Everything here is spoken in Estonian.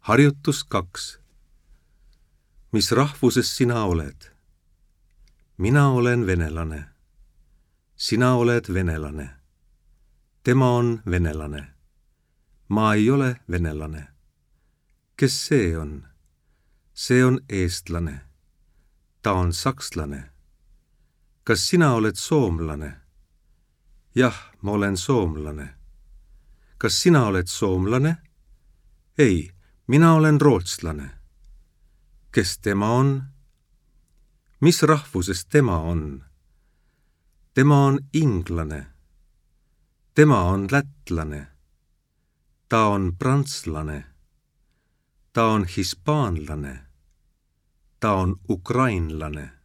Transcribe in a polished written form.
Harjutus 2. Mis rahvuses sina oled? Mina olen venelane. Sina oled venelane. Tema on venelane. Ma ei ole venelane. Kes see on? See on eestlane. Ta on sakslane. Kas sina oled soomlane? Jah, ma olen soomlane. Kas sina oled soomlane? Ei, mina olen rootslane. Kes tema on? Mis rahvuses tema on? Tema on inglane. Tema on lätlane. Ta on prantslane. Ta on hispaanlane. Ta on ukrainlane.